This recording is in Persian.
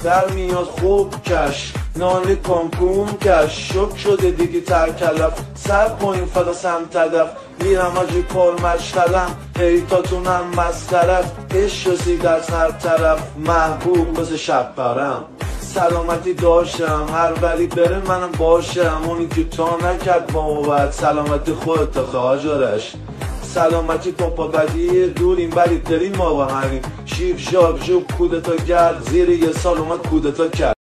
در میاد خوب کش نان کنکوم کش شک شده دیگه ترکلف سر پایین فدا سمت هدف میرم آجی پر مشغلم هیتاتونم مسترف عشق رسید در هر طرف محبوب مثل شب برم سلامتی داشتم هر ولی بره منم باشم اونی که تا نکرد با سلامتی خودت خواجرش سلامتی پاپا بدی دوریم ولی داریم ما با همین شیف شاب جوب کودتا گرد زیر یه سال اومد کودتا کرد